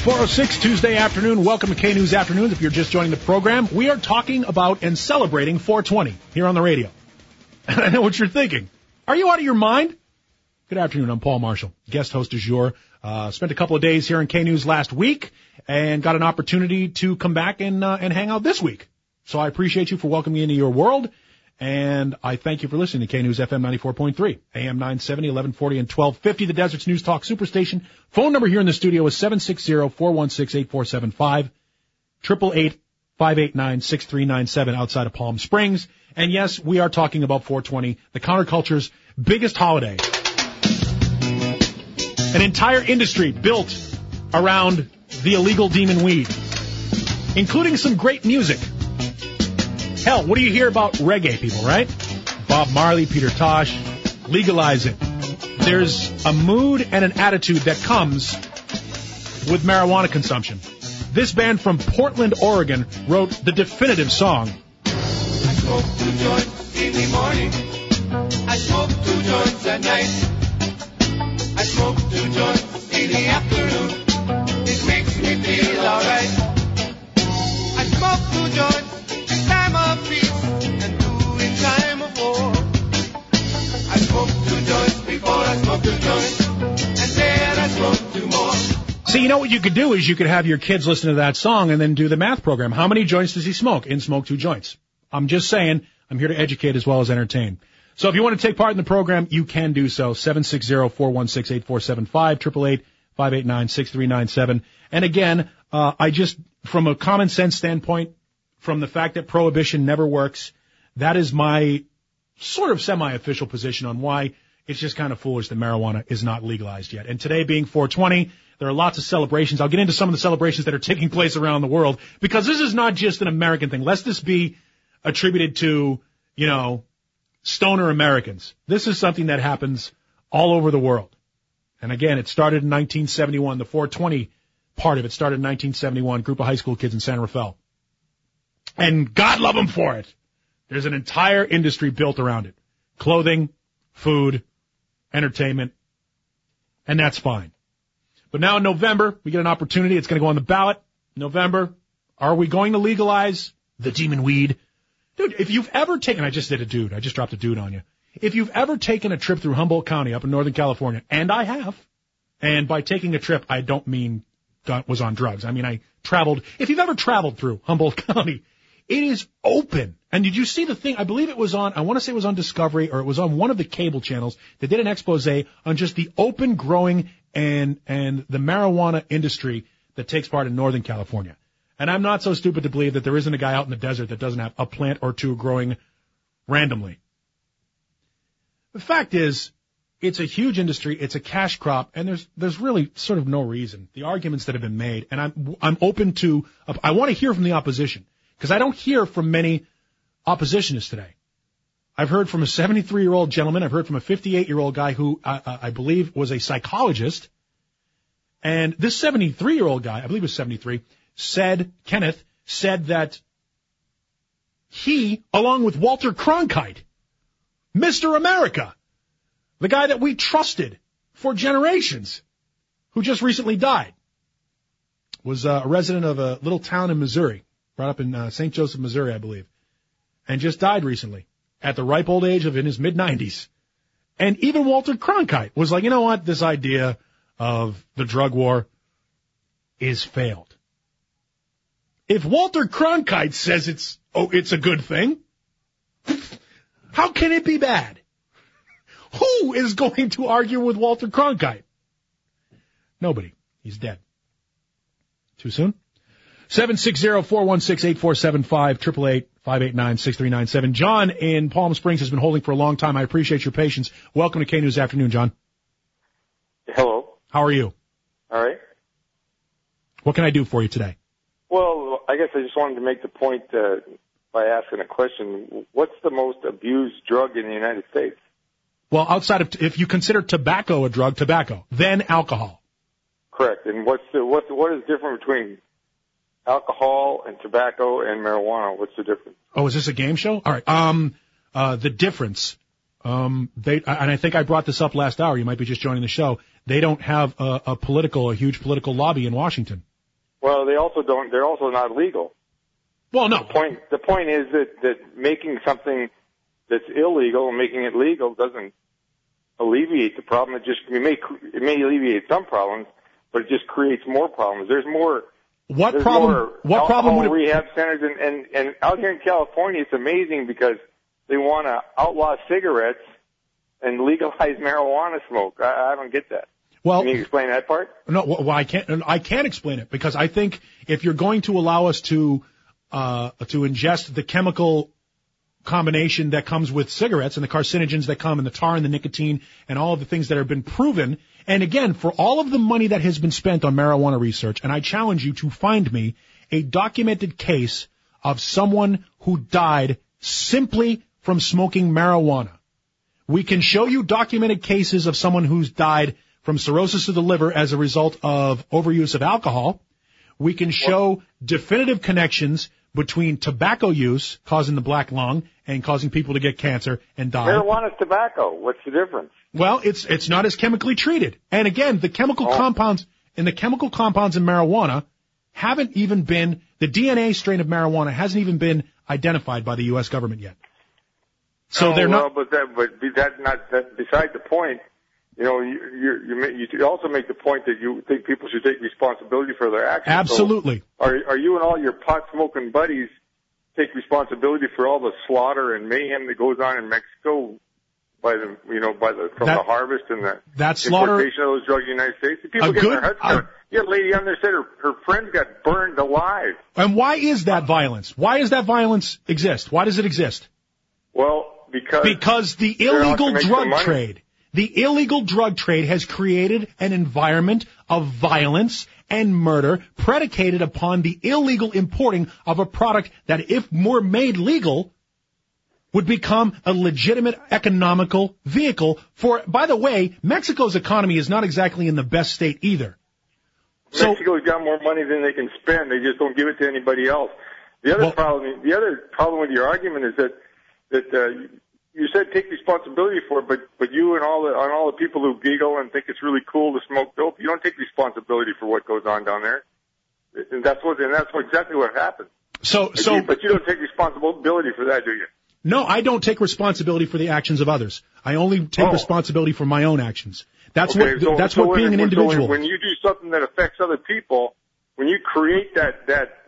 4:06 Tuesday afternoon. Welcome to K-News Afternoons. If you're just joining the program, we are talking about and celebrating 420 here on the radio. And I know what you're thinking. Are you out of your mind? Good afternoon. I'm Paul Marshall, guest host du jour. Spent a couple of days here in K-News last week and got an opportunity to come back and hang out this week. So I appreciate you for welcoming me into your world. And I thank you for listening to K-News FM 94.3, AM 970, 1140, and 1250, the Desert's News Talk Superstation. Phone number here in the studio is 760-416-8475, 888-589-6397 outside of Palm Springs. And yes, we are talking about 420, the counterculture's biggest holiday. An entire industry built around the illegal demon weed, including some great music. Hell, what do you hear about reggae people, right? Bob Marley, Peter Tosh, legalize it. There's a mood and an attitude that comes with marijuana consumption. This band from Portland, Oregon wrote the definitive song. I smoke 2 joints in the morning. I smoke 2 joints at night. I smoke 2 joints in the afternoon. It makes me feel alright. I smoke 2 joints. Time of peace and 2 in time of war. I smoke 2 joints before I smoke 2 joints, and then I smoke 2 more. See, you know what you could do is you could have your kids listen to that song and then do the math program. How many joints does he smoke? Smoke 2 joints. I'm just saying, I'm here to educate as well as entertain. So if you want to take part in the program, you can do so. 760-416-8475, 888-589-6397. And again, from a common sense standpoint, from the fact that prohibition never works, that is my sort of semi-official position on why it's just kind of foolish that marijuana is not legalized yet. And today being 420, there are lots of celebrations. I'll get into some of the celebrations that are taking place around the world, because this is not just an American thing. Lest this be attributed to, stoner Americans. This is something that happens all over the world. And again, it started in 1971. The 420 part of it started in 1971, group of high school kids in San Rafael. And God love them for it. There's an entire industry built around it. Clothing, food, entertainment, and that's fine. But now in November, we get an opportunity. It's going to go on the ballot. November, are we going to legalize the demon weed? Dude, if you've ever taken, I just dropped a dude on you. If you've ever taken a trip through Humboldt County up in Northern California, and I have, and by taking a trip, I don't mean was on drugs. I mean, I traveled. If you've ever traveled through Humboldt County, it is open. And did you see the thing? I believe it was on, I want to say it was on Discovery, or it was on one of the cable channels. They did an expose on just the open growing and the marijuana industry that takes part in Northern California. And I'm not so stupid to believe that there isn't a guy out in the desert that doesn't have a plant or 2 growing randomly. The fact is, it's a huge industry, it's a cash crop, and there's really sort of no reason. The arguments that have been made, and I'm open to, I want to hear from the opposition, because I don't hear from many oppositionists today. I've heard from a 73-year-old gentleman, I've heard from a 58-year-old guy who I believe was a psychologist, and this 73-year-old guy, I believe it was 73, Kenneth said that he, along with Walter Cronkite, Mr. America, the guy that we trusted for generations, who just recently died, was a resident of a little town in Missouri, brought up in St. Joseph, Missouri, I believe, and just died recently at the ripe old age of in his mid-90s. And even Walter Cronkite was like, you know what, this idea of the drug war is failed. If Walter Cronkite says it's a good thing, how can it be bad? Who is going to argue with Walter Cronkite? Nobody. He's dead. Too soon? 760-416-8475, 888-589-6397. John in Palm Springs has been holding for a long time. I appreciate your patience. Welcome to K-News Afternoon, John. Hello. How are you? All right. What can I do for you today? Well, I guess I just wanted to make the point by asking a question. What's the most abused drug in the United States? Well, outside of, if you consider tobacco a drug, tobacco, then alcohol. Correct. And what is different between alcohol and tobacco and marijuana? What's the difference? Oh, is this a game show? All right. The difference, and I think I brought this up last hour. You might be just joining the show. They don't have a huge political lobby in Washington. Well, they're also not legal. Well, no. The point is that making something that's illegal and making it legal doesn't alleviate the problem. It may alleviate some problems, but it just creates more problems. There's more. What problem would it... rehab centers and out here in California, it's amazing because they want to outlaw cigarettes and legalize marijuana smoke. I don't get that. Well, can you explain that part? No, well, I can't explain it because I think if you're going to allow us to ingest the chemical combination that comes with cigarettes and the carcinogens that come and the tar and the nicotine and all of the things that have been proven, and again, for all of the money that has been spent on marijuana research, and I challenge you to find me a documented case of someone who died simply from smoking marijuana. We can show you documented cases of someone who's died from cirrhosis of the liver as a result of overuse of alcohol. We can show definitive connections between tobacco use causing the black lung and causing people to get cancer and die. Marijuana is tobacco. What's the difference? Well, it's not as chemically treated. And again, the chemical compounds in marijuana haven't even been, the DNA strain of marijuana hasn't even been identified by the U.S. government yet. So they're not. But that's beside the point. You know, you also make the point that you think people should take responsibility for their actions. Absolutely. So are you and all your pot smoking buddies take responsibility for all the slaughter and mayhem that goes on in Mexico from the harvest and the importation of those drugs in the United States? People get their heads cut. You had a lady on there said her friends got burned alive. And why is that violence? Why does that violence exist? Why does it exist? Well, because the illegal drug trade. The illegal drug trade has created an environment of violence and murder predicated upon the illegal importing of a product that, if more made legal, would become a legitimate economical vehicle for, by the way, Mexico's economy is not exactly in the best state either. Mexico's got more money than they can spend. They just don't give it to anybody else. The other problem with your argument is that you said take responsibility for it, but you and all the people who giggle and think it's really cool to smoke dope, you don't take responsibility for what goes on down there. And that's exactly what happened. But you don't take responsibility for that, do you? No, I don't take responsibility for the actions of others. I only take responsibility for my own actions. That's what being an individual. When you do something that affects other people, when you create that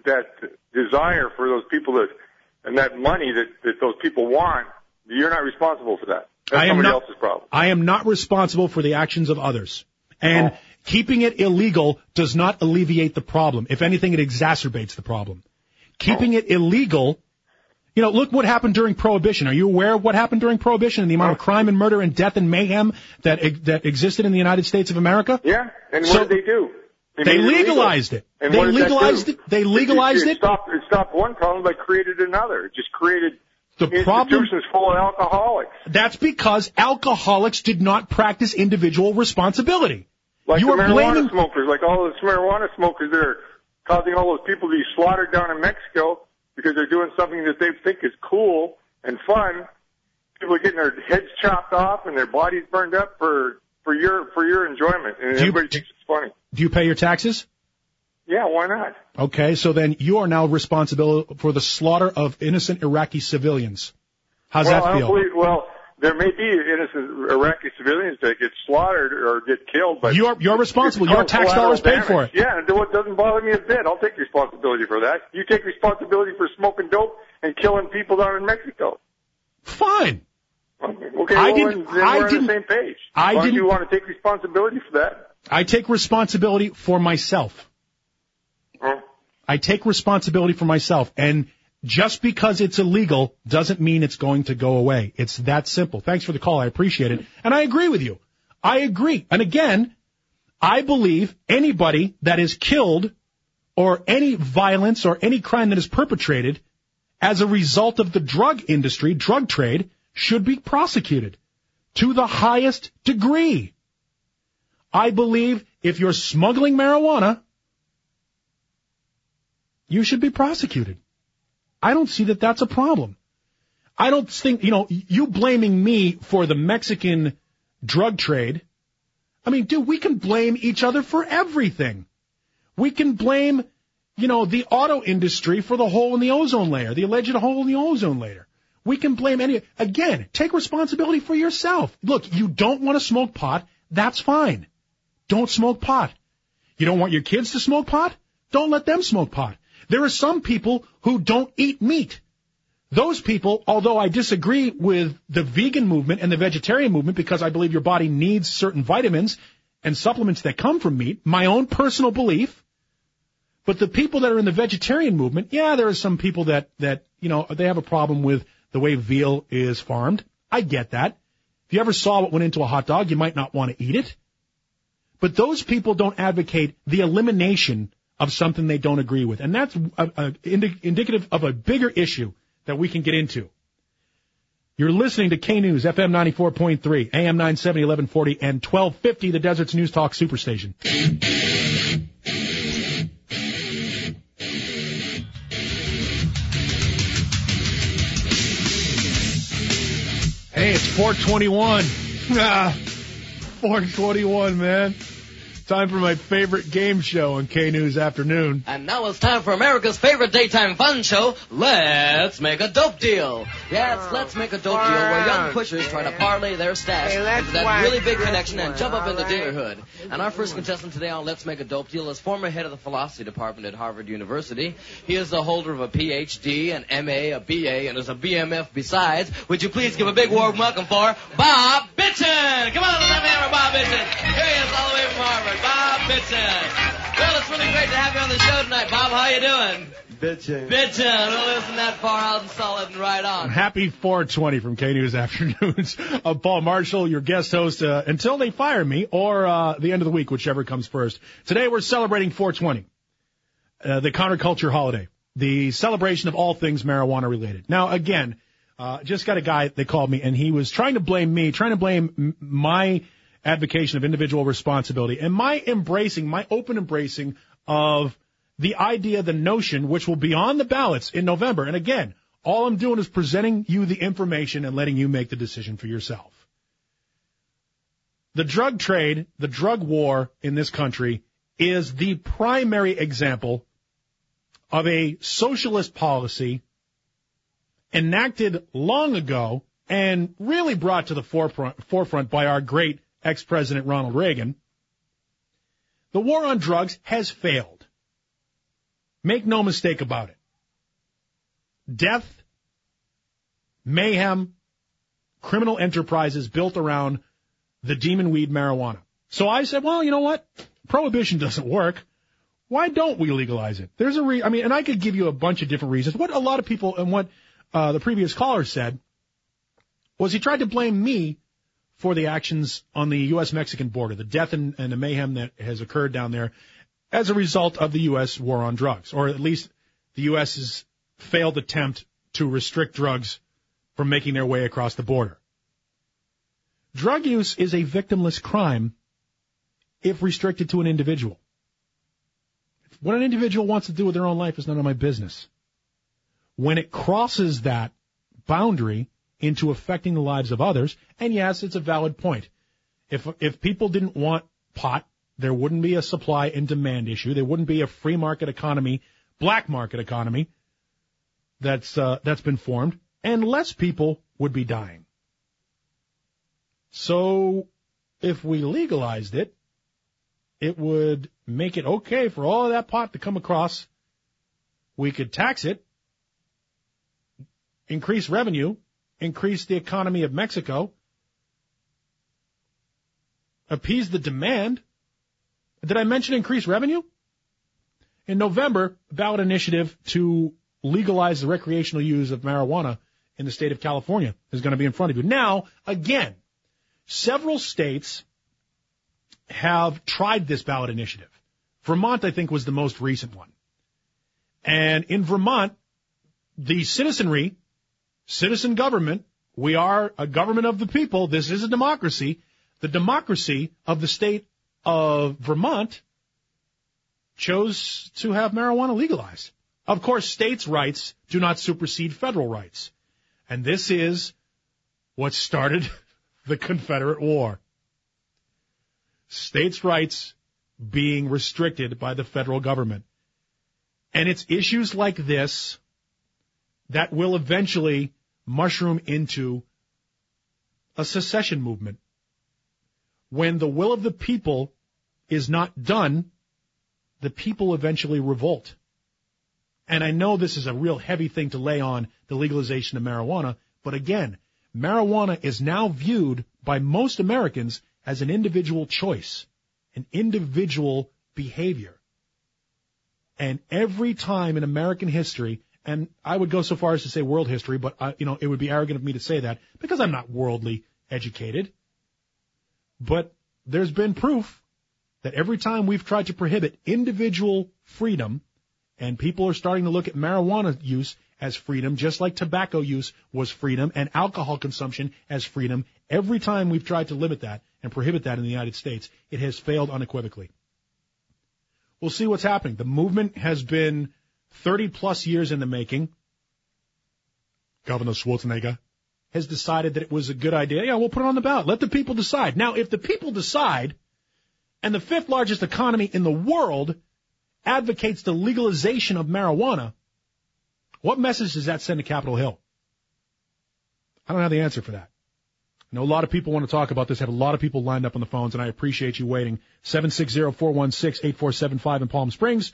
desire for those people and that money that those people want, you're not responsible for that. That's somebody else's problem. I am not responsible for the actions of others. And keeping it illegal does not alleviate the problem. If anything, it exacerbates the problem. Keeping it illegal, look what happened during Prohibition. Are you aware of what happened during Prohibition and the amount of crime and murder and death and mayhem that existed in the United States of America? Yeah, and what did they do? They legalized it. And they legalized it. They legalized it. It stopped one problem, but created another. It just created institutions full of alcoholics. That's because alcoholics did not practice individual responsibility. Like the marijuana smokers, like all those marijuana smokers that are causing all those people to be slaughtered down in Mexico because they're doing something that they think is cool and fun. People are getting their heads chopped off and their bodies burned up for your enjoyment, and everybody thinks it's funny. Do you pay your taxes? Yeah, why not? Okay, so then you are now responsible for the slaughter of innocent Iraqi civilians. How's that feel? There may be innocent Iraqi civilians that get slaughtered or get killed, but you're responsible. Your tax dollars paid for it. Yeah, and it doesn't bother me a bit. I'll take responsibility for that. You take responsibility for smoking dope and killing people down in Mexico. Fine. Okay, we're on the same page. Why don't you want to take responsibility for that? I take responsibility for myself. I take responsibility for myself, and just because it's illegal doesn't mean it's going to go away. It's that simple. Thanks for the call. I appreciate it. And I agree with you. I agree. And again, I believe anybody that is killed or any violence or any crime that is perpetrated as a result of the drug industry, drug trade, should be prosecuted to the highest degree. I believe if you're smuggling marijuana, you should be prosecuted. I don't see that that's a problem. I don't think, you blaming me for the Mexican drug trade. I mean, dude, we can blame each other for everything. We can blame the auto industry for the hole in the ozone layer, the alleged hole in the ozone layer. We can blame again, take responsibility for yourself. Look, you don't want to smoke pot, that's fine. Don't smoke pot. You don't want your kids to smoke pot? Don't let them smoke pot. There are some people who don't eat meat. Those people, although I disagree with the vegan movement and the vegetarian movement because I believe your body needs certain vitamins and supplements that come from meat, my own personal belief, but the people that are in the vegetarian movement, yeah, there are some people that they have a problem with the way veal is farmed. I get that. If you ever saw what went into a hot dog, you might not want to eat it. But those people don't advocate the elimination of something they don't agree with. And that's indicative of a bigger issue that we can get into. You're listening to K-News, FM 94.3, AM 970, 1140, and 1250, the Desert's News Talk Superstation. Hey, it's 421. 421, man. Time for my favorite game show on K-News Afternoon. And now it's time for America's favorite daytime fun show, Let's Make a Dope Deal. Yes, Let's Make a Dope Deal, where young pushers try to parlay their stash into that really big connection and jump up into dinnerhood. And our first contestant today on Let's Make a Dope Deal is former head of the philosophy department at Harvard University. He is the holder of a Ph.D., an M.A., a B.A., and is a B.M.F. besides. Would you please give a big warm welcome for Bob Bitchin? Come on, let's have a hand for Bob Bitchin. Here he is all the way from Harvard. Bob Bitchin. Well, it's really great to have you on the show tonight, Bob. How you doing? Bitchin. Bitchin. Well, isn't that far out and solid and right on? Happy 420 from K-News Afternoons. Paul Marshall, your guest host, until they fire me, or the end of the week, whichever comes first. Today we're celebrating 420, the counterculture holiday, the celebration of all things marijuana related. Now, again, just got a guy that called me, and he was trying to blame my advocation of individual responsibility and my open embracing of the idea, the notion, which will be on the ballots in November. And again, all I'm doing is presenting you the information and letting you make the decision for yourself. The drug trade, the drug war in this country is the primary example of a socialist policy enacted long ago and really brought to the forefront by our great ex-President Ronald Reagan. The war on drugs has failed. Make no mistake about it. Death, mayhem, criminal enterprises built around the demon weed marijuana. So I said, well, you know what? Prohibition doesn't work. Why don't we legalize it? There's a and I could give you a bunch of different reasons. What a lot of people and what the previous caller said was he tried to blame me for the actions on the U.S.-Mexican border, the death and the mayhem that has occurred down there as a result of the U.S. war on drugs, or at least the U.S.'s failed attempt to restrict drugs from making their way across the border. Drug use is a victimless crime if restricted to an individual. What an individual wants to do with their own life is none of my business. When it crosses that boundary into affecting the lives of others, and yes, it's a valid point. If people didn't want pot, there wouldn't be a supply and demand issue. There wouldn't be a free market economy, black market economy that's been formed, and less people would be dying. So if we legalized it, it would make it okay for all of that pot to come across. We could tax it, increase revenue, increase the economy of Mexico, appease the demand. Did I mention increase revenue? In November, a ballot initiative to legalize the recreational use of marijuana in the state of California is going to be in front of you. Now, again, several states have tried this ballot initiative. Vermont, I think, was the most recent one. And in Vermont, the citizen government, we are a government of the people. This is a democracy. The democracy of the state of Vermont chose to have marijuana legalized. Of course, states' rights do not supersede federal rights. And this is what started the Confederate War. States' rights being restricted by the federal government. And it's issues like this that will eventually mushroom into a secession movement. When the will of the people is not done, the people eventually revolt. And I know this is a real heavy thing to lay on the legalization of marijuana, but again, marijuana is now viewed by most Americans as an individual choice, an individual behavior. And every time in American history, and I would go so far as to say world history, but it would be arrogant of me to say that because I'm not worldly educated. But there's been proof that every time we've tried to prohibit individual freedom, and people are starting to look at marijuana use as freedom, just like tobacco use was freedom and alcohol consumption as freedom, every time we've tried to limit that and prohibit that in the United States, it has failed unequivocally. We'll see what's happening. The movement has been 30-plus years in the making. Governor Schwarzenegger has decided that it was a good idea. Yeah, we'll put it on the ballot. Let the people decide. Now, if the people decide, and the fifth largest economy in the world advocates the legalization of marijuana, what message does that send to Capitol Hill? I don't have the answer for that. I know a lot of people want to talk about this. I have a lot of people lined up on the phones, and I appreciate you waiting. 760-416-8475 in Palm Springs,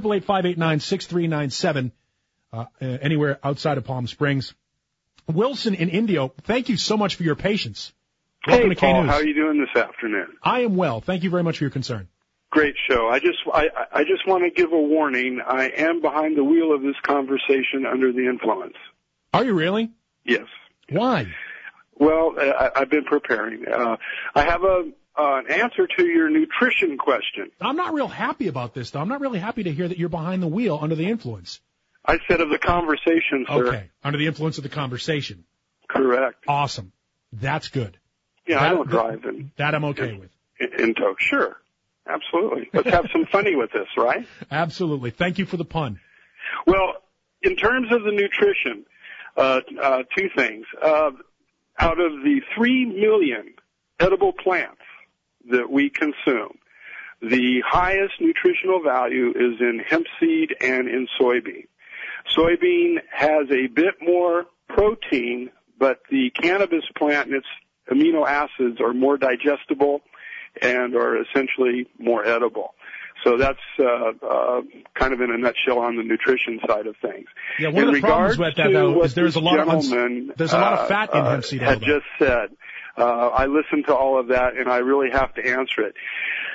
888-589-6397, anywhere outside of Palm Springs. Wilson in Indio, thank you so much for your patience. Welcome to Paul, K-News. how are you doing this afternoon? I am well. Thank you very much for your concern. Great show. I just want to give a warning. I am behind the wheel of this conversation under the influence. Are you really? Yes. Why? Well, I've been preparing. I have an answer to your nutrition question. I'm not real happy about this, though. I'm not really happy to hear that you're behind the wheel under the influence. I said of the conversation, sir. Okay, under the influence of the conversation. Correct. Awesome. That's good. Yeah, I don't drive in. That I'm okay with. In tow. Sure. Absolutely. Let's have some funny with this, right? Absolutely. Thank you for the pun. Well, in terms of the nutrition, two things. Out of the 3 million edible plants that we consume, the highest nutritional value is in hemp seed and in soybean. Soybean has a bit more protein, but the cannabis plant and its amino acids are more digestible and are essentially more edible. So that's kind of in a nutshell on the nutrition side of things. Yeah, one of the problems with that, though, is there's a lot of fat in hemp seed oil. Had just said. I listened to all of that, and I really have to answer it.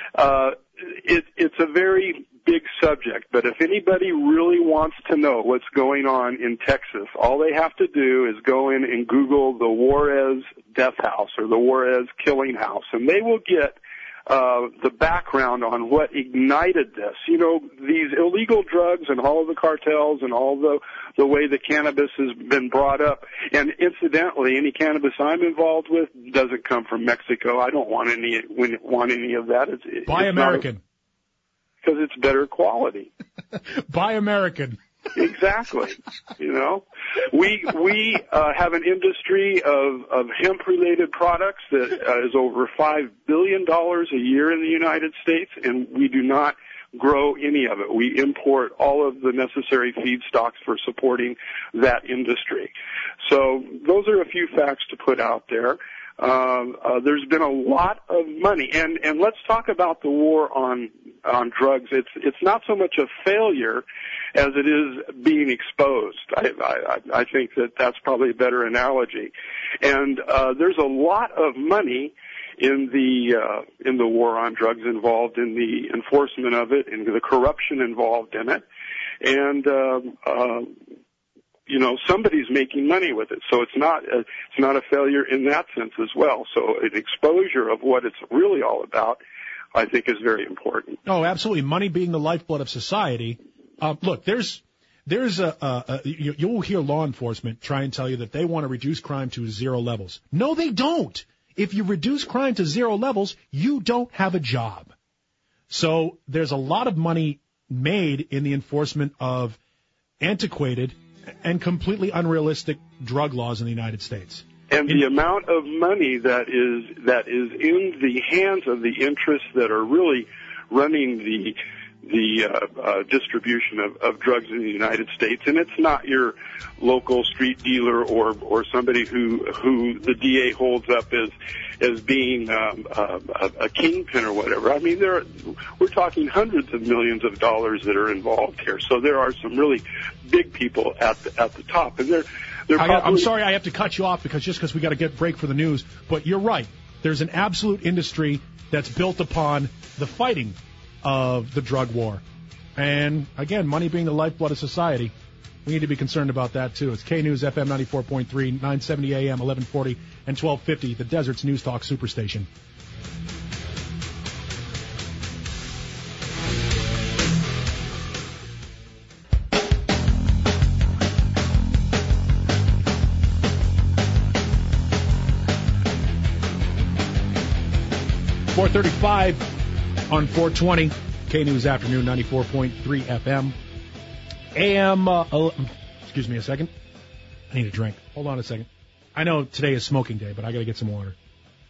It's a very big subject, but if anybody really wants to know what's going on in Texas, all they have to do is go in and Google the Juarez death house or the Juarez killing house, and they will get the background on what ignited this. You know, these illegal drugs and all of the cartels and all the way the cannabis has been brought up. And incidentally, any cannabis I'm involved with doesn't come from Mexico. I don't want any of that. Buy American. Because it's better quality. Buy American. Exactly. You know, we have an industry of hemp-related products that is over $5 billion a year in the United States, and we do not grow any of it. We import all of the necessary feedstocks for supporting that industry. So those are a few facts to put out there. There's been a lot of money, and let's talk about the war on drugs. It's not so much a failure as it is being exposed. I think that's probably a better analogy. And there's a lot of money in the war on drugs involved in the enforcement of it and the corruption involved in it. And you know, somebody's making money with it. So it's not a failure in that sense as well. So an exposure of what it's really all about, I think, is very important. Oh, absolutely. Money being the lifeblood of society. Look, you'll hear law enforcement try and tell you that they want to reduce crime to 0 levels. No, they don't. If you reduce crime to 0 levels, you don't have a job. So there's a lot of money made in the enforcement of antiquated and completely unrealistic drug laws in the United States. And the amount of money that is in the hands of the interests that are really running the distribution of drugs in the United States, and it's not your local street dealer or somebody who the DA holds up as being a kingpin or whatever. I mean, we're talking hundreds of millions of dollars that are involved here. So there are some really big people at the top, and I'm sorry I have to cut you off because we got to get a break for the news, but you're right. There's an absolute industry that's built upon the fighting of the drug war. And, again, money being the lifeblood of society, we need to be concerned about that, too. It's K-News, FM 94.3, 970 AM, 1140, and 1250, the Desert's News Talk Superstation. .35 on 420, K-News Afternoon, 94.3 FM. AM, excuse me a second. I need a drink. Hold on a second. I know today is smoking day, but I got to get some water.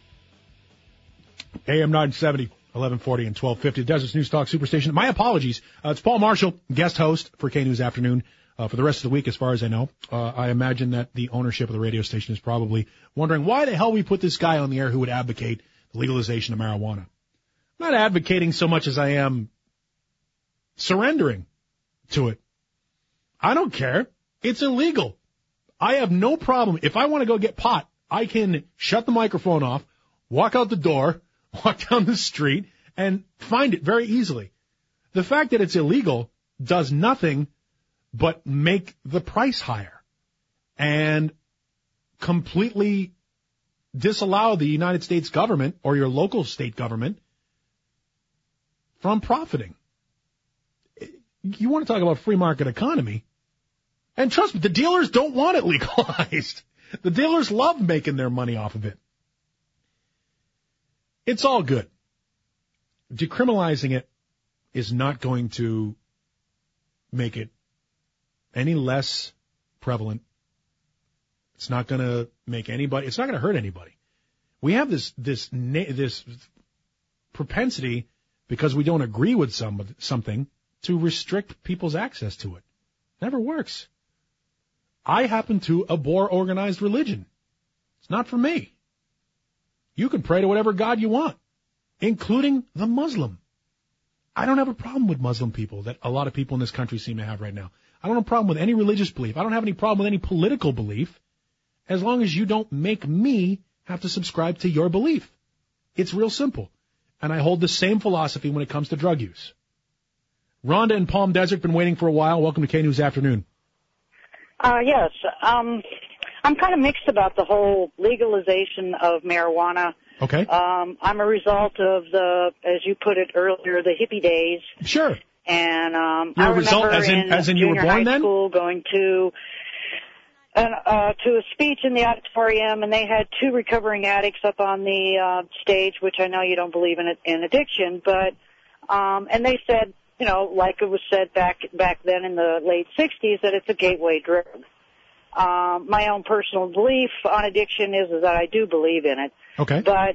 AM 970, 1140, and 1250, Desert's News Talk Superstation. My apologies. It's Paul Marshall, guest host for K-News Afternoon for the rest of the week, as far as I know. I imagine that the ownership of the radio station is probably wondering why the hell we put this guy on the air who would advocate the legalization of marijuana. I'm not advocating so much as I am surrendering to it. I don't care. It's illegal. I have no problem. If I want to go get pot, I can shut the microphone off, walk out the door, walk down the street, and find it very easily. The fact that it's illegal does nothing but make the price higher and completely disallow the United States government or your local state government from profiting. You want to talk about free market economy? And trust me, the dealers don't want it legalized. The dealers love making their money off of it. It's all good. Decriminalizing it is not going to make it any less prevalent. It's not going to make anybody, it's not going to hurt anybody. We have this propensity, because we don't agree with something, to restrict people's access to it. Never works. I happen to abhor organized religion. It's not for me. You can pray to whatever God you want, including the Muslim. I don't have a problem with Muslim people that a lot of people in this country seem to have right now. I don't have a problem with any religious belief. I don't have any problem with any political belief, as long as you don't make me have to subscribe to your belief. It's real simple. And I hold the same philosophy when it comes to drug use. Rhonda in Palm Desert, been waiting for a while. Welcome to K-News Afternoon. Yes. I'm kind of mixed about the whole legalization of marijuana. Okay. I'm a result of as you put it earlier, the hippie days. Sure. And You're I a result, remember as in you were born high then? School going to a speech in the auditorium, and they had two recovering addicts up on the stage, which I know you don't believe in addiction, but and they said, you know, like it was said back then in the late 60s, that it's a gateway drug. My own personal belief on addiction is that I do believe in it. Okay. But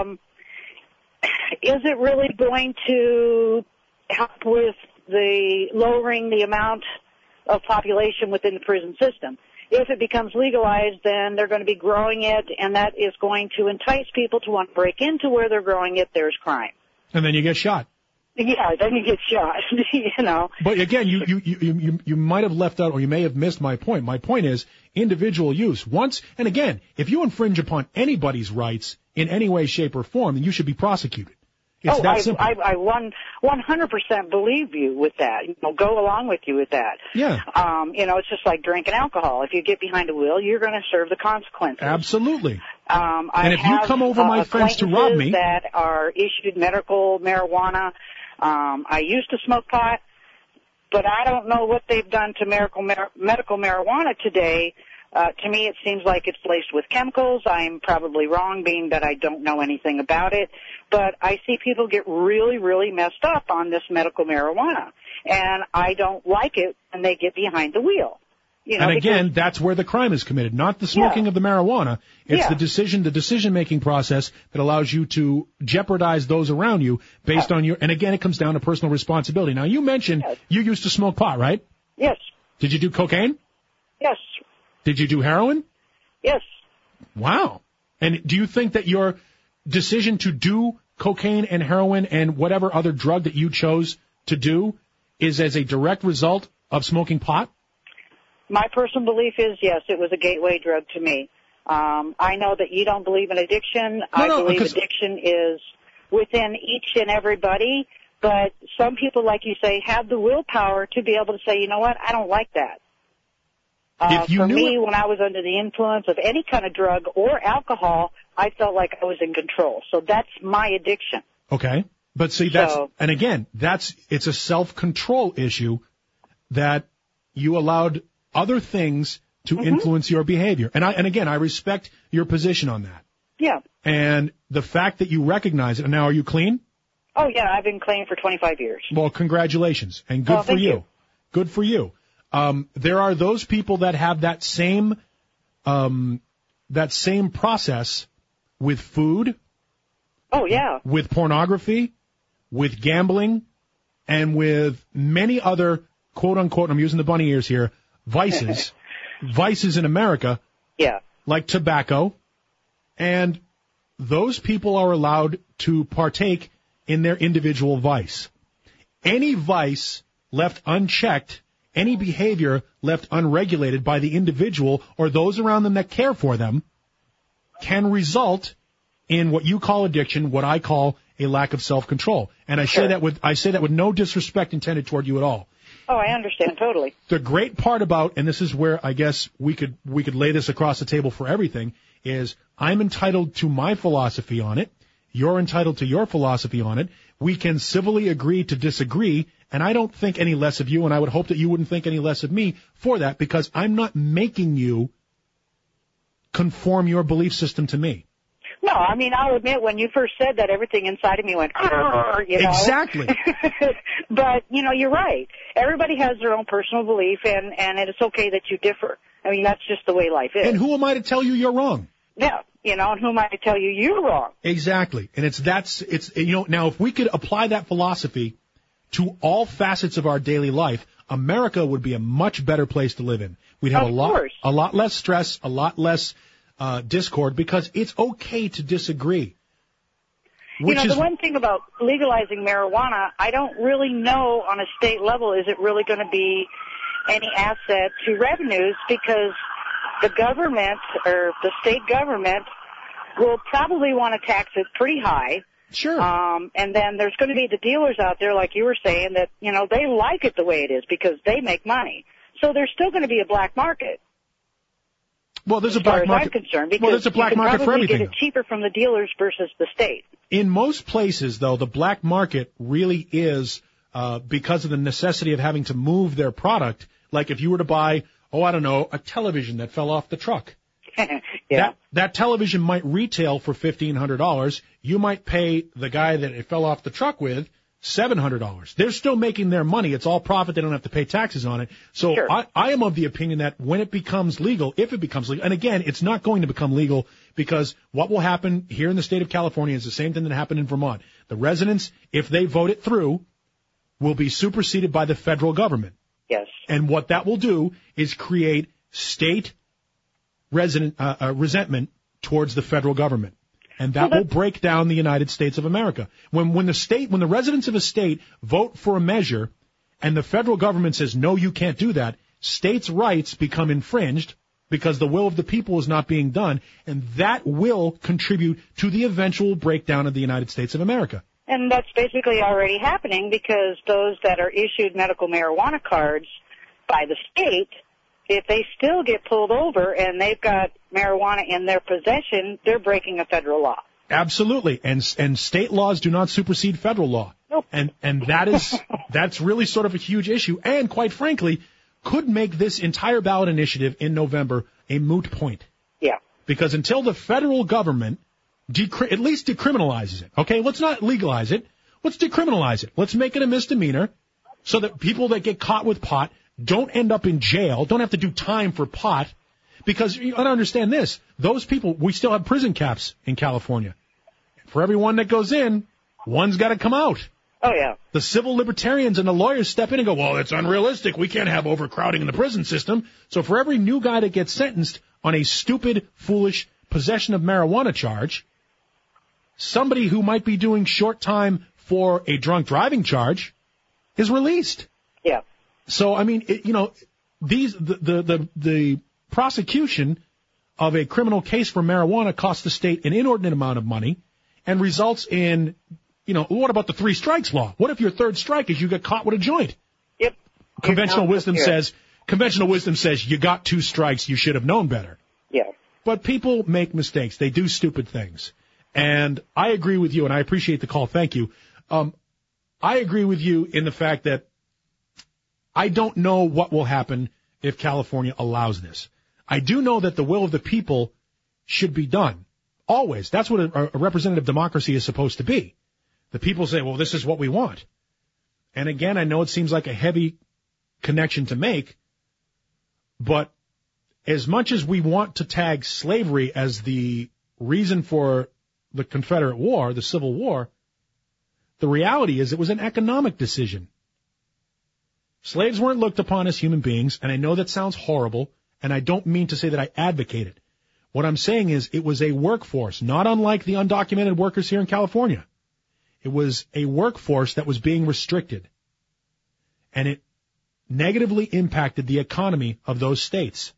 is it really going to help with the lowering the amount of population within the prison system? If it becomes legalized, then they're going to be growing it, and that is going to entice people to want to break into where they're growing it. There's crime. And then you get shot. Yeah, then you get shot, you know. But again, you might have left out, or you may have missed my point. My point is individual use. Once, and again, if you infringe upon anybody's rights in any way, shape, or form, then you should be prosecuted. It's that simple. I 100% believe you with that. You know, go along with you with that. Yeah. You know, it's just like drinking alcohol. If you get behind a wheel, you're going to serve the consequences. Absolutely. And if you come over my fence to rob me, that are issued medical marijuana. I used to smoke pot, but I don't know what they've done to medical marijuana today. To me, it seems like it's laced with chemicals. I'm probably wrong, being that I don't know anything about it. But I see people get really, really messed up on this medical marijuana. And I don't like it when they get behind the wheel. You know, and again, that's where the crime is committed, not the smoking of the marijuana. It's the decision-making process that allows you to jeopardize those around you based on your, and again, it comes down to personal responsibility. Now, you mentioned you used to smoke pot, right? Yes. Did you do cocaine? Yes. Did you do heroin? Yes. Wow. And do you think that your decision to do cocaine and heroin and whatever other drug that you chose to do is as a direct result of smoking pot? My personal belief is, yes, it was a gateway drug to me. I know that you don't believe in addiction. I believe addiction is within each and everybody, but some people, like you say, have the willpower to be able to say, you know what, I don't like that. For me, when I was under the influence of any kind of drug or alcohol, I felt like I was in control. So that's my addiction. Okay. But see, and again, it's a self-control issue that you allowed other things to influence your behavior. And again, I respect your position on that. Yeah. And the fact that you recognize it, and now are you clean? Oh, yeah, I've been clean for 25 years. Well, congratulations, and good for you. Good for you. There are those people that have that same process with food. Oh, yeah. With pornography, with gambling, and with many other, quote unquote, I'm using the bunny ears here, vices in America. Yeah. Like tobacco. And those people are allowed to partake in their individual vice. Any vice left unchecked, any behavior left unregulated by the individual or those around them that care for them can result in what you call addiction, what I call a lack of self-control. And I say that with no disrespect intended toward you at all. Oh, I understand totally. The great part about, and this is where I guess we could lay this across the table for everything, is I'm entitled to my philosophy on it. You're entitled to your philosophy on it. We can civilly agree to disagree, and I don't think any less of you, and I would hope that you wouldn't think any less of me for that, because I'm not making you conform your belief system to me. No, I mean, I'll admit, when you first said that, everything inside of me went, you know. Exactly. But, you know, you're right. Everybody has their own personal belief, and it's okay that you differ. I mean, that's just the way life is. And who am I to tell you you're wrong? Yeah, you know, and who am I to tell you you're wrong? Exactly. And now if we could apply that philosophy to all facets of our daily life, America would be a much better place to live in. We'd have a lot less stress, a lot less discord, because it's okay to disagree. You know, the one thing about legalizing marijuana, I don't really know on a state level, is it really going to be any asset to revenues, because the government or the state government will probably want to tax it pretty high. Sure. And then there's going to be the dealers out there, like you were saying, that, you know, they like it the way it is because they make money. So there's still going to be a black market. Well, there's a black market. As I'm concerned, because there's a black market for everything. You can probably get it cheaper from the dealers versus the state. In most places, though, the black market really is because of the necessity of having to move their product. Like if you were to buy, a television that fell off the truck. Yeah. That television might retail for $1,500. You might pay the guy that it fell off the truck with $700. They're still making their money. It's all profit. They don't have to pay taxes on it. So sure. I am of the opinion that when it becomes legal, if it becomes legal, and again, it's not going to become legal, because what will happen here in the state of California is the same thing that happened in Vermont. The residents, if they vote it through, will be superseded by the federal government. Yes. And what that will do is create state resentment towards the federal government. And that will break down the United States of America. When the residents of a state vote for a measure and the federal government says, no, you can't do that, states' rights become infringed because the will of the people is not being done, and that will contribute to the eventual breakdown of the United States of America. And that's basically already happening, because those that are issued medical marijuana cards by the state, if they still get pulled over and they've got marijuana in their possession, they're breaking a federal law. Absolutely. And state laws do not supersede federal law. Nope. And that's really sort of a huge issue, and quite frankly, could make this entire ballot initiative in November a moot point. Yeah. Because until the federal government at least decriminalizes it. Okay, let's not legalize it. Let's decriminalize it. Let's make it a misdemeanor so that people that get caught with pot don't end up in jail, don't have to do time for pot, because you got to understand this. Those people, we still have prison caps in California. For every one that goes in, one's got to come out. Oh, yeah. The civil libertarians and the lawyers step in and go, well, it's unrealistic. We can't have overcrowding in the prison system. So for every new guy that gets sentenced on a stupid, foolish possession of marijuana charge, somebody who might be doing short time for a drunk driving charge is released. Yeah. So, I mean, the prosecution of a criminal case for marijuana costs the state an inordinate amount of money and results in, what about the 3 strikes law? What if your third strike is you get caught with a joint? Yep. Conventional wisdom says you got 2 strikes, you should have known better. Yeah. But people make mistakes. They do stupid things. And I agree with you, and I appreciate the call. Thank you. I agree with you in the fact that I don't know what will happen if California allows this. I do know that the will of the people should be done. Always. That's what a representative democracy is supposed to be. The people say, well, this is what we want. And again, I know it seems like a heavy connection to make, but as much as we want to tag slavery as the reason for the Confederate War, the Civil War, the reality is it was an economic decision. Slaves weren't looked upon as human beings, and I know that sounds horrible, and I don't mean to say that I advocate it. What I'm saying is it was a workforce, not unlike the undocumented workers here in California. It was a workforce that was being restricted, and it negatively impacted the economy of those states.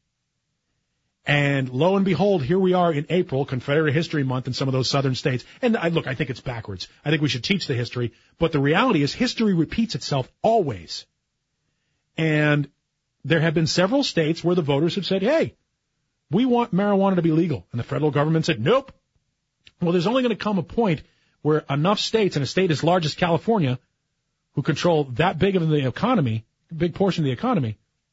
And lo and behold, here we are in April, Confederate History Month in some of those southern states. And I think it's backwards. I think we should teach the history. But the reality is history repeats itself always. And there have been several states where the voters have said, hey, we want marijuana to be legal. And the federal government said, nope. Well, there's only going to come a point where enough states, and a state as large as California, who control that big of the economy, big portion of the economy,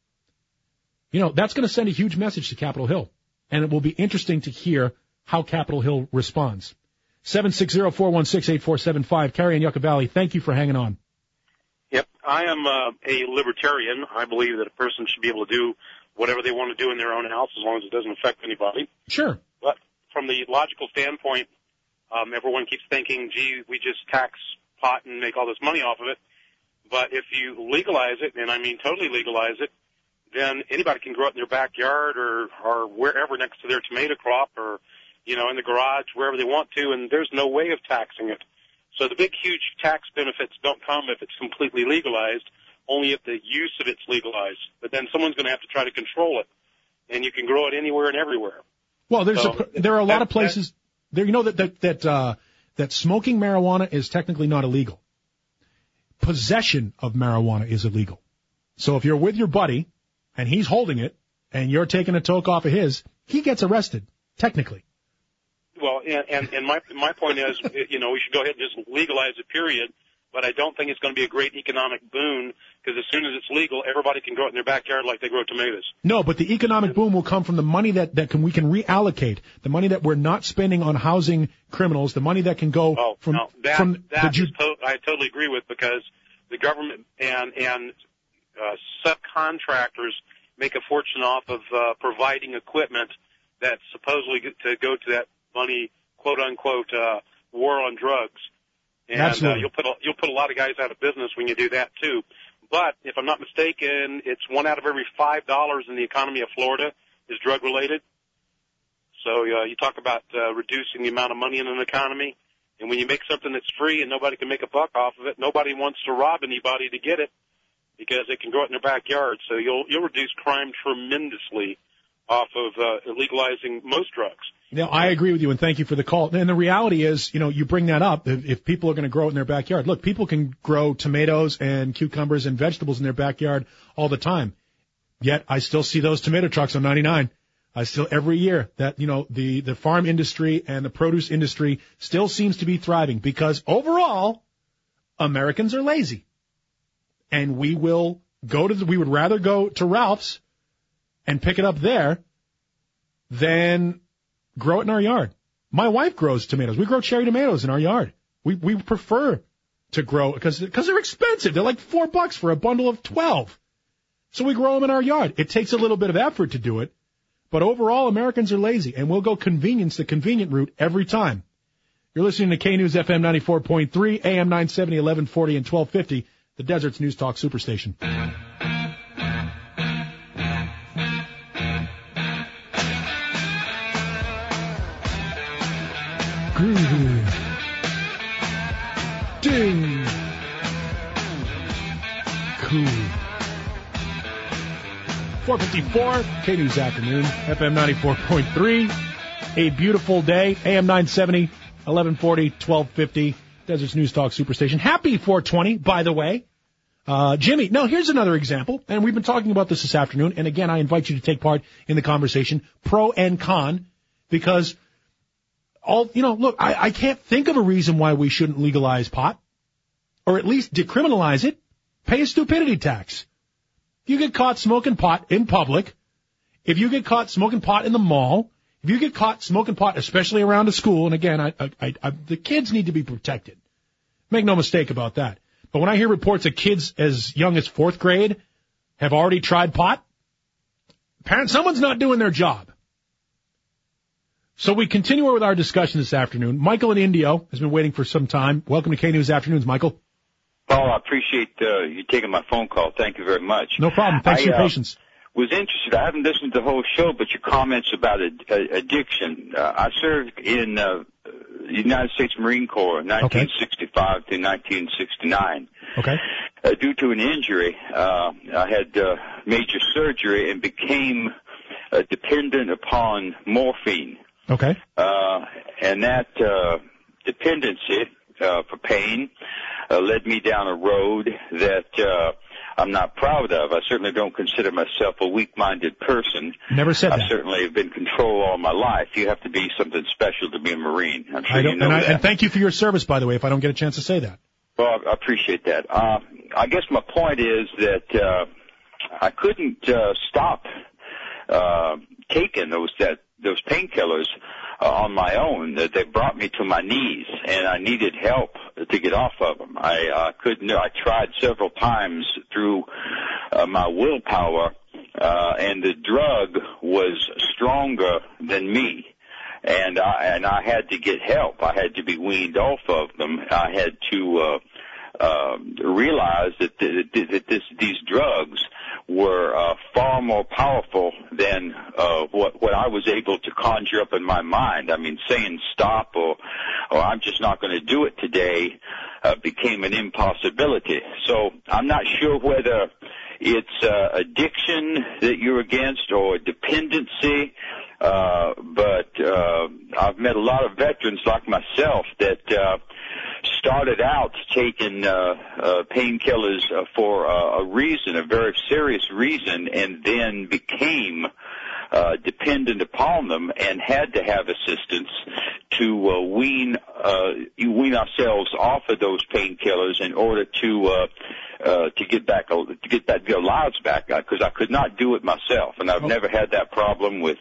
that's going to send a huge message to Capitol Hill. And it will be interesting to hear how Capitol Hill responds. 760-416-8475. Carrie in Yucca Valley, thank you for hanging on. Yep. I am a libertarian. I believe that a person should be able to do whatever they want to do in their own house as long as it doesn't affect anybody. Sure. But from the logical standpoint, everyone keeps thinking, gee, we just tax pot and make all this money off of it. But if you legalize it, and I mean totally legalize it, then anybody can grow it in their backyard or wherever next to their tomato crop or, in the garage, wherever they want to, and there's no way of taxing it. So the big, huge tax benefits don't come if it's completely legalized, only if the use of it's legalized. But then someone's going to have to try to control it, and you can grow it anywhere and everywhere. Well, there are a lot of places there. That smoking marijuana is technically not illegal. Possession of marijuana is illegal. So if you're with your buddy and he's holding it and you're taking a toke off of his, he gets arrested, technically. Well, and my point is, we should go ahead and just legalize it, period. But I don't think it's going to be a great economic boon because as soon as it's legal, everybody can grow it in their backyard like they grow tomatoes. No, but the economic boom will come from the money that we can reallocate, the money that we're not spending on housing criminals, the money that can go I totally agree with, because the government and subcontractors make a fortune off of providing equipment that's supposedly to go to that money, quote unquote, war on drugs. And you'll put a lot of guys out of business when you do that too. But if I'm not mistaken, it's 1 out of every $5 in the economy of Florida is drug related. So you talk about reducing the amount of money in an economy, and when you make something that's free and nobody can make a buck off of it, nobody wants to rob anybody to get it because they can grow it in their backyard. So you'll reduce crime tremendously off of legalizing most drugs. Now, I agree with you, and thank you for the call. And the reality is, you bring that up, if people are going to grow it in their backyard. Look, people can grow tomatoes and cucumbers and vegetables in their backyard all the time. Yet, I still see those tomato trucks on 99. Every year, that, the farm industry and the produce industry still seems to be thriving because overall, Americans are lazy. And we would rather go to Ralph's and pick it up there than grow it in our yard. My wife grows tomatoes. We grow cherry tomatoes in our yard. We prefer to grow because they're expensive. They're like $4 for a bundle of 12. So we grow them in our yard. It takes a little bit of effort to do it, but overall Americans are lazy, and we'll go convenience, the convenient route every time. You're listening to K-News FM 94.3, AM 970, 1140, and 1250, the Desert's News Talk Superstation. Groovy. Ding. Cool. 454, K-News Afternoon, FM 94.3. A beautiful day, AM 970, 1140, 1250, Desert's News Talk Superstation. Happy 420, by the way. Jimmy, now here's another example, and we've been talking about this afternoon, and again, I invite you to take part in the conversation, pro and con, because look, I can't think of a reason why we shouldn't legalize pot, or at least decriminalize it, pay a stupidity tax. If you get caught smoking pot in public, if you get caught smoking pot in the mall, if you get caught smoking pot, especially around a school, and again, the kids need to be protected. Make no mistake about that. But when I hear reports of kids as young as 4th grade have already tried pot, someone's not doing their job. So we continue with our discussion this afternoon. Michael in Indio has been waiting for some time. Welcome to K-News Afternoons, Michael. Paul, I appreciate you taking my phone call. Thank you very much. No problem. Thanks for your patience. Was interested. I haven't listened to the whole show, but your comments about addiction. I served in the United States Marine Corps, 1965 to 1969. Okay. Due to an injury, I had major surgery and became dependent upon morphine. Okay. And that dependency for pain led me down a road that I'm not proud of. I certainly don't consider myself a weak-minded person. Never said that. I certainly have been controlled all my life. You have to be something special to be a Marine. I'm sure you know that. And thank you for your service, by the way, if I don't get a chance to say that. Well, I appreciate that. I guess my point is that I couldn't stop taking those painkillers on my own. They brought me to my knees, and I needed help to get off of them. I couldn't. I tried several times through my willpower, and the drug was stronger than me. And I had to get help. I had to be weaned off of them. I had to realize that these drugs were far more powerful than what I was able to conjure up in my mind. I mean, saying stop or I'm just not going to do it today became an impossibility. So I'm not sure whether it's addiction that you're against or dependency. But I've met a lot of veterans like myself that started out taking painkillers for a reason, a very serious reason, and then became dependent upon them and had to have assistance to wean ourselves off of those painkillers in order to get their lives back, because I could not do it myself, and I've never had that problem with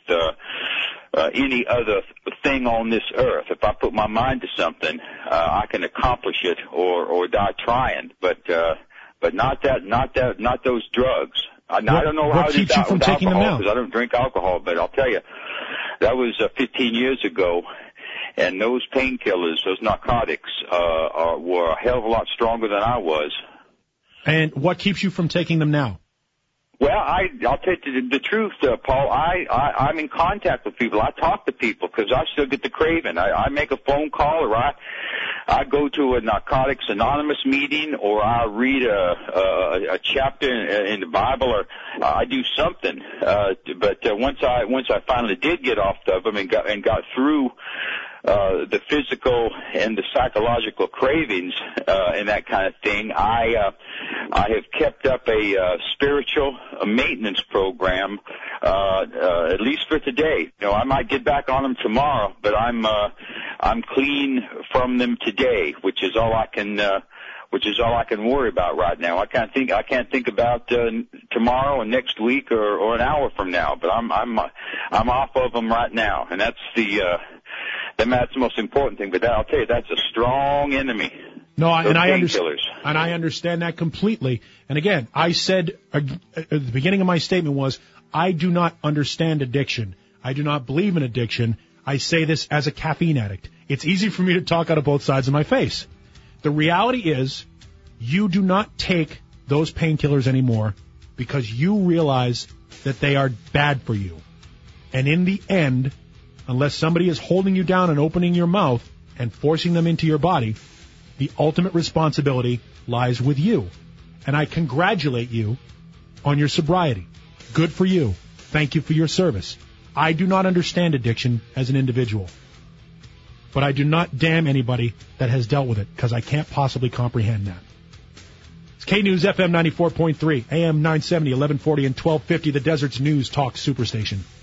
any other thing on this earth. If I put my mind to something, I can accomplish it or die trying, but not those drugs. I don't know how to keeps you from taking them now, because I don't drink alcohol, but I'll tell you, that was 15 years ago. And those painkillers, those narcotics, were a hell of a lot stronger than I was. And what keeps you from taking them now? Well, I'll tell you the truth, Paul. I'm in contact with people. I talk to people because I still get the craving. I make a phone call, or I go to a Narcotics Anonymous meeting, or I read a chapter in the Bible, or I do something. But once I finally did get off of them and got through the physical and the psychological cravings and that kind of thing, I have kept up a spiritual maintenance program, at least for today. You know, I might get back on them tomorrow, but I'm clean from them today, which is all I can worry about right now. I can't think about tomorrow and next week or an hour from now, but I'm off of them right now, and that's the most important thing. But I'll tell you, that's a strong enemy. No, and I understand that completely. And again, I said at the beginning of my statement was, I do not understand addiction. I do not believe in addiction. I say this as a caffeine addict. It's easy for me to talk out of both sides of my face. The reality is, you do not take those painkillers anymore because you realize that they are bad for you. And in the end, unless somebody is holding you down and opening your mouth and forcing them into your body, the ultimate responsibility lies with you. And I congratulate you on your sobriety. Good for you. Thank you for your service. I do not understand addiction as an individual. But I do not damn anybody that has dealt with it, because I can't possibly comprehend that. It's K-News FM 94.3, AM 970, 1140, and 1250, the Desert's News Talk Superstation.